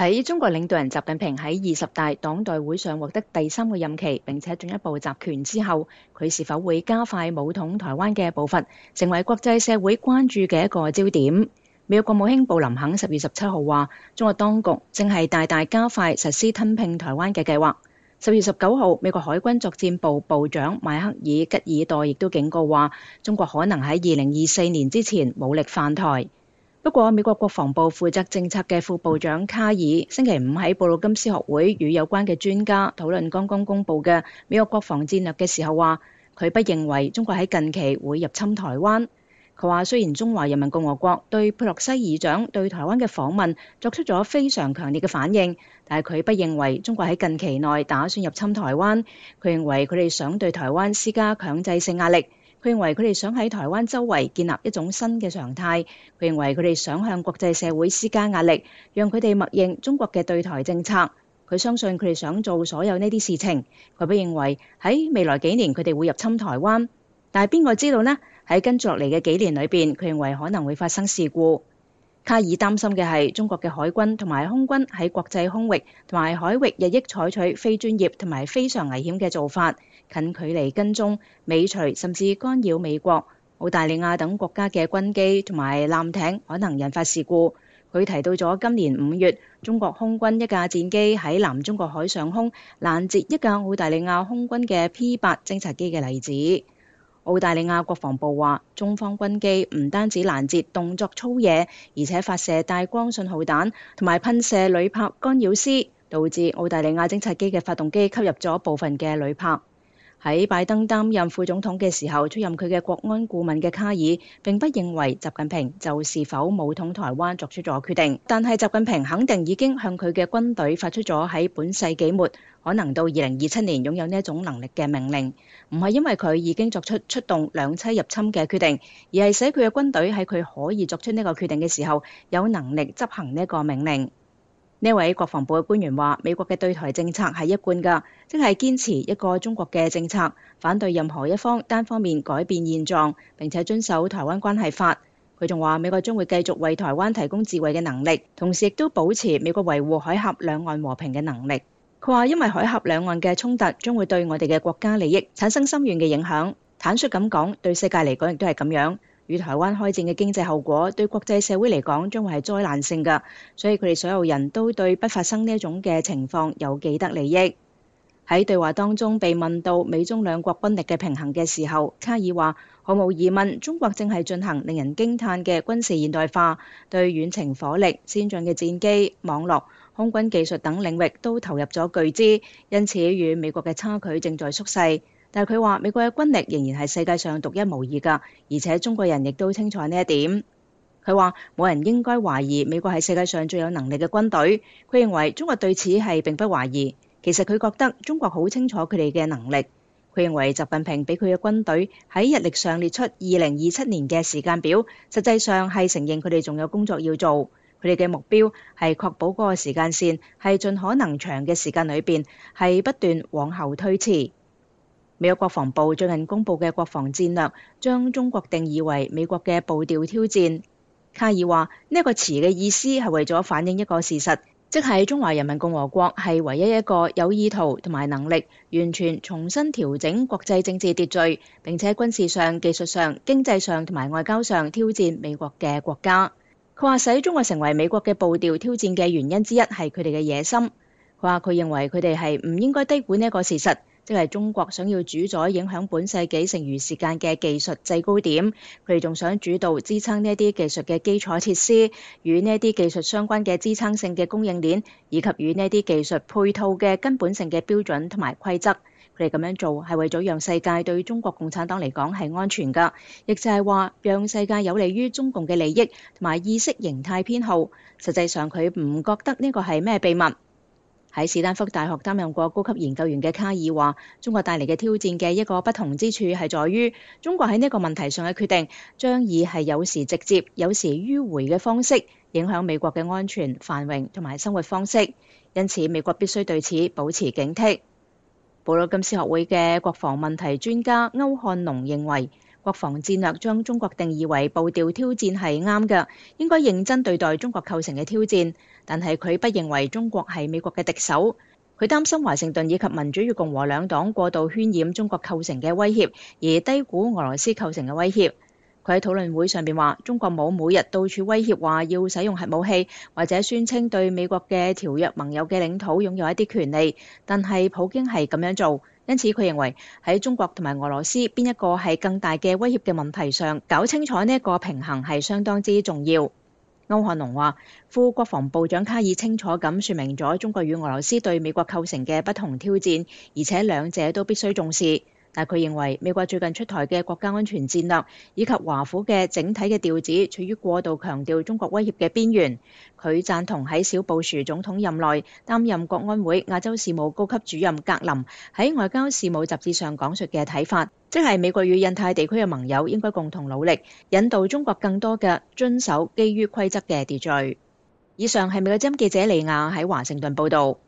喺中國領導人習近平喺20大黨代會上獲得第3個任期，並且進一步集權之後，佢是否會加快武統台灣嘅步伐，成為國際社會關注嘅一個焦點。美國國務卿布林肯10月17號話，中國當局正係大大加快實施吞併台灣嘅計劃。10月19號，美國海軍作戰部部長邁克爾吉爾代亦都警告話，中國可能喺2024年之前武力犯台。不過，美國國防部負責政策嘅副部長卡爾星期五喺布魯金斯學會與有關嘅專家討論剛剛公佈嘅美國國防戰略嘅時候話，佢不認為中國喺近期會入侵台灣。佢話雖然中華人民共和國對佩洛西議長對台灣嘅訪問作出咗非常強烈嘅反應，但係佢不認為中國喺近期內打算入侵台灣。佢認為佢哋想對台灣施加強制性壓力。佢認為佢哋想喺台灣周圍建立一種新嘅常態。佢認為佢哋想向國際社會施加壓力，讓佢哋默認中國嘅對台政策。佢相信佢哋想做所有呢啲事情。佢不認為喺未來幾年佢哋會入侵台灣，但係邊個知道呢？喺跟住落嚟嘅幾年裏邊，佢認為可能會發生事故。卡爾擔心嘅係中國嘅海軍同埋空軍喺國際空域同埋海域日益採取非專業同埋非常危險嘅做法，近距離跟蹤、尾隨甚至干擾美國、澳大利亞等國家嘅軍機同埋艦艇，可能引發事故。佢提到咗今年5月中國空軍一架戰機喺南中國海上空攔截一架澳大利亞空軍嘅 P8 偵察機嘅例子。澳大利亞國防部話，中方軍機唔單止攔截動作粗野，而且發射帶光信號彈同埋噴射鋁箔干擾絲，導致澳大利亞偵察機嘅發動機吸入咗部分嘅鋁箔。喺拜登擔任副總統嘅時候，出任佢嘅國安顧問嘅卡爾並不認為習近平就是否武統台灣作出咗決定，但係習近平肯定已經向佢嘅軍隊發出咗喺本世紀末可能到2027年擁有呢一種能力嘅命令，唔係因為佢已經作出出動兩棲入侵嘅決定，而係使佢嘅軍隊喺佢可以作出呢個決定嘅時候有能力執行呢個命令。呢位國防部嘅官員話，美國嘅對台政策係一貫㗎，即係堅持一個中國嘅政策，反對任何一方單方面改變現狀，並且遵守台灣關係法。佢仲話，美國將會繼續為台灣提供自衛嘅能力，同時亦都保持美國維護海峽兩岸和平嘅能力。佢話，因為海峽兩岸嘅衝突將會對我哋嘅國家利益產生深遠嘅影響，坦率咁講，對世界嚟講亦都係咁樣。與台灣開戰嘅經濟後果對國際社會嚟講將會係災難性㗎，所以佢哋所有人都對不發生呢一種嘅情況有既得利益。喺對話當中被問到美中兩國軍力嘅平衡嘅時候，卡爾話，毫無疑問，中國正係進行令人驚嘆嘅軍事現代化，對遠程火力、先進嘅戰機、網絡、空軍技術等領域都投入咗巨資，因此與美國嘅差距正在縮細。但係佢話，美國嘅軍力仍然係世界上獨一無二㗎，而且中國人亦都清楚呢一點。佢話冇人應該懷疑美國係世界上最有能力嘅軍隊。佢認為中國對此係並不懷疑。其實佢覺得中國好清楚佢哋嘅能力。佢認為習近平俾佢嘅軍隊喺日曆上列出2027年嘅時間表，實際上係承認佢哋仲有工作要做。佢哋嘅目標係確保嗰個時間線係盡可能長嘅時間裏邊係不斷往後推遲。美國國防部最近公布嘅國防戰略將中國定義為美國嘅步調挑戰。卡爾話，呢個詞嘅意思係為咗反映一個事實，即係中華人民共和國係唯一一個有意圖同埋能力完全重新調整國際政治秩序，並且軍事上、技術上、經濟上同埋外交上挑戰美國嘅國家。佢話，使中國成為美國嘅步調挑戰嘅原因之一係佢哋嘅野心。佢話佢認為佢哋係唔應該低估呢一個事實，即係中國想要主宰影響本世紀剩餘時間嘅技術制高點，佢哋仲想主導支撐呢一啲技術嘅基礎設施，與呢一啲技術相關嘅支撐性嘅供應鏈，以及與呢一啲技術配套嘅根本性嘅標準同埋規則。佢哋咁樣做係為咗讓世界對中國共產黨嚟講係安全㗎，亦就係話讓世界有利於中共嘅利益同埋意識形態偏好。實際上佢唔覺得呢個係咩秘密。喺史丹福大學擔任過高級研究員嘅卡爾話，中國帶嚟嘅挑戰嘅一個不同之處係在於，中國喺呢個問題上嘅決定將以係有時直接、有時迂迴嘅方式影響美國嘅安全、繁榮同埋生活方式，因此美國必須對此保持警惕。布魯金斯學會嘅國防問題專家歐漢龍認為， 國防戰略將中國定義為步調挑戰係啱嘅，應該認真對待中國構成嘅挑戰。但係佢不認為中國係美國嘅敵手，佢擔心華盛頓以及民主與共和兩黨過度渲染中國構成嘅威脅，而低估俄羅斯構成嘅威脅。佢喺討論會上邊話，中國冇每日到處威脅話要使用核武器，或者宣稱對美國嘅條約盟友嘅領土擁有一啲權利，但係普京係咁樣做。因此佢認為喺中國同埋俄羅斯邊一個係更大嘅威脅嘅問題上，搞清楚呢一個平衡係相當之重要。歐漢龍話，副國防部長卡爾清楚咁說明咗中國與俄羅斯對美國構成嘅不同挑戰，而且兩者都必須重視。但佢認為美國最近出台嘅國家安全戰略以及華府嘅整體嘅調子處於過度強調中國威脅嘅邊緣。佢贊同喺小布殊總統任內擔任國安會亞洲事務高級主任格林喺外交事務雜誌上講述嘅睇法，即係美國與印太地區嘅盟友應該共同努力，引導中國更多嘅遵守基於規則嘅秩序。以上係美國之音記者李亞喺華盛頓報導。